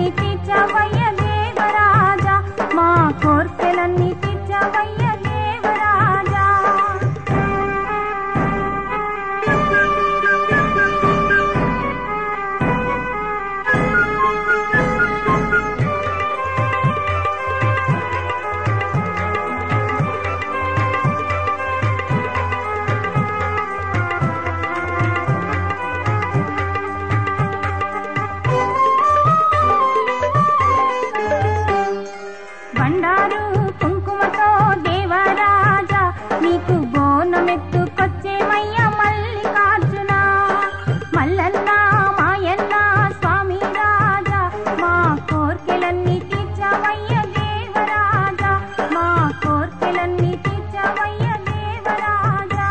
తీర్చవయ్య దేవరాజా, మా కోర్కెలన్నీ తీర్చవయ్య దేవరాజా. బండారు కుంకుమతో దేవరాజా, నీకు బోనమెత్తుకొచ్చేమయ్య మల్లికార్జున. మల్లన్న మాయన్న స్వామి రాజా, మా కోర్కెలన్నీ తీర్చవయ్య దేవరాజా, మా కోర్కెలన్నీ తీర్చవయ్య దేవరాజా.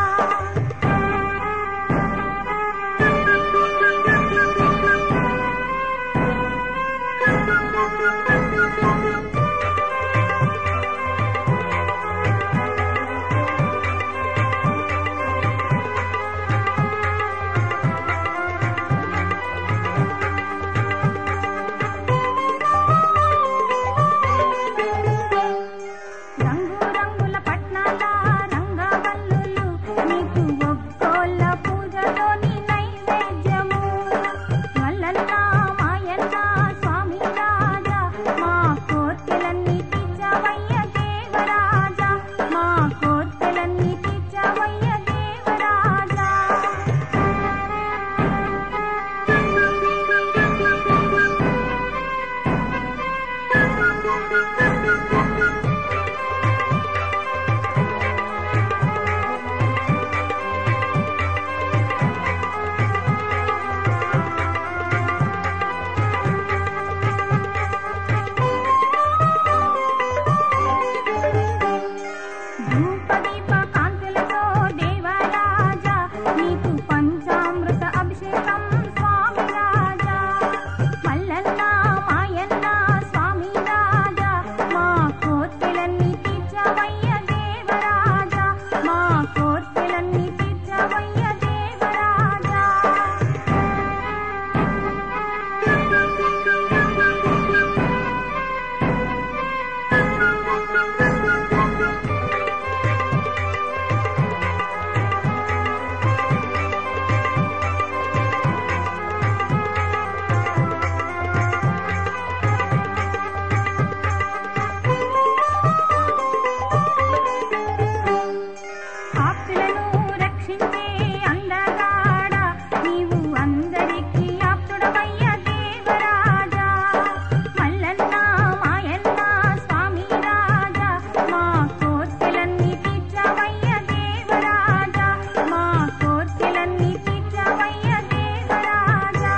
రంగు రంగుల పట్నాల రంగవల్లులు, నీకు ఒక్కోళ్ళ పూజలోని నైవేద్యము. మల్లన్న మాయన్న స్వామి రాజా, మా కోర్కెలన్నీ తీర్చవయ్య దేవరాజా, మా కోర్కెలన్నీ తీర్చవయ్య దేవరాజా. ధూపదీప కాంతులతో దేవరాజా, నీకు పంచామృత అభిషేకం స్వామి రాజా. మల్లన్న మాయన్న స్వామి రాజా, మా కోర్కెలన్నీ తీర్చవయ్య దేవరాజా, మా కోర్కెలన్నీ తీర్చవయ్య దేవరాజా. ఆప్తులను రక్షించే అందగాడ, నీవు అందరికీ ఆప్తుడవయ్య దేవరాజా. మల్లన్న మాయన్న స్వామి రాజా, మా కోర్కెలన్నీ తీర్చవయ్య దేవరాజా, మా కోర్కెలన్నీ తీర్చవయ్య దేవరాజా.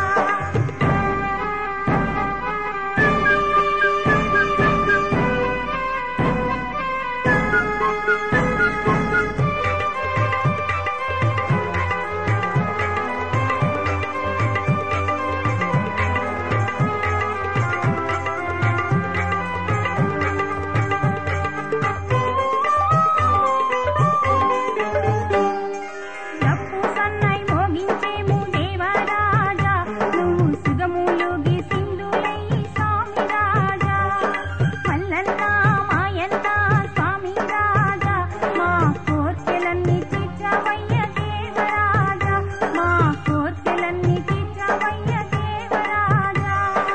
డప్పు సన్నాయి మోగించేము దేవరాజా, నువ్వు సుగములుగి సింధులై స్వామి రాజా. మల్లన్న మాయన్న స్వామి రాజా, మా కోర్కెలన్నీ తీర్చవయ్య దేవరాజా, మా కోర్కెలన్నీ తీర్చవయ్య దేవరాజా.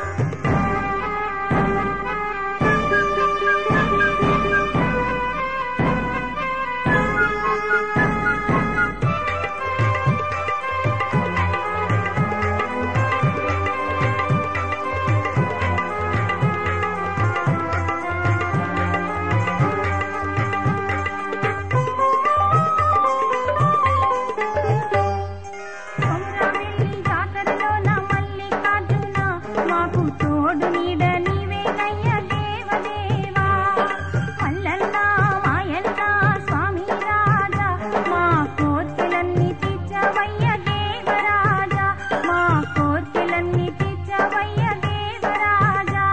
కొమరవెల్లి జాతరలో నా మల్లికార్జున, మాకు తోడు నీడ నీవేనయ్య దేవదేవా. మల్లన్న మాయన్న స్వామి రాజా, మా కోర్కెలన్నీ తీర్చవయ్య దేవరాజా, మా కోర్కెలన్నీ తీర్చవయ్య దేవరాజా.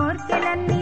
కోర్కెలన్నీ